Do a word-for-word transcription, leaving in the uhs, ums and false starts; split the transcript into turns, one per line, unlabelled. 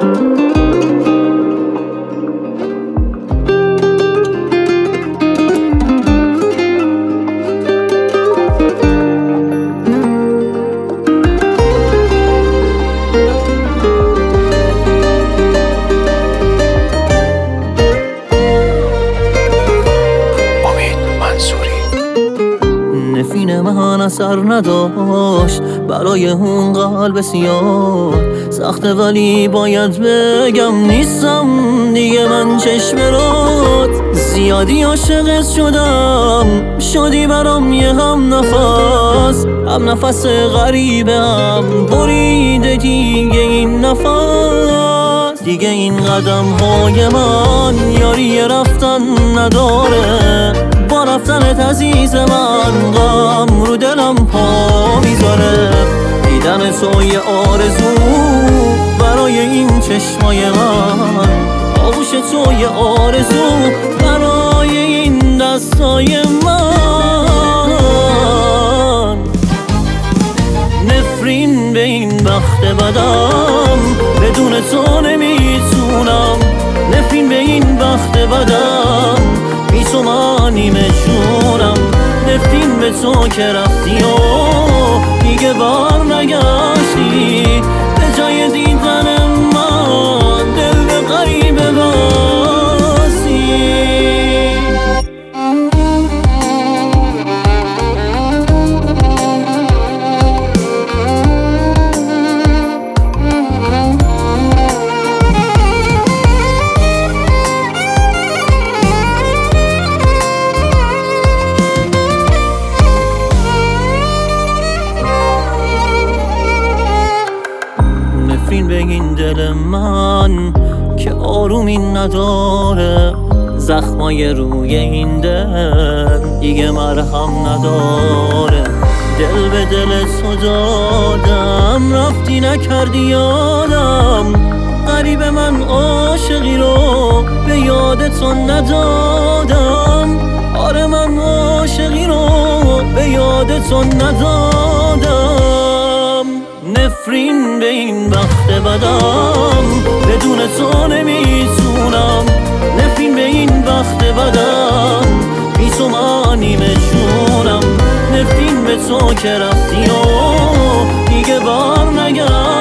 نفرین من اثر نداشت برای اون قلب سیاه. سخته ولی باید بگم نیستم دیگه من چشم رات. زیادی عاشقت شدم شدی برام یه هم نفس، هم نفس غریبه هم بریده دیگه این نفس. دیگه این قدم های من یاری رفتن نداره، با رفتنت عزیز من غم رو دلم پا میذاره. دیدن تو یه آرزو برای این چشمای من، آغوش تو یه آرزو برای این دستای من. نفرین به این بخت بدم بدون تو نمیتونم، نفرین به این بخت بدم بی تو من نیمه جونم. نفرین به تو که رفتی و دیگه بار نگشتی، به جای دیدن من دل به غریبه باسی. نفرین به این دل من که آرومی نداره، زخمای روی این دل دیگه مرهم نداره. دل به دل تو دادم رفتی نکردی یادم، غریب من عاشقی رو به یاد تو ندادم. آره من عاشقی رو به یاد تو ندادم. نفرین به این بخت بدم بدون تو نمیتونم، نفرین به این بخت بدم بی تو من نیمه جونم. نفرین به تو که رفتی و دیگه بار نگشتی،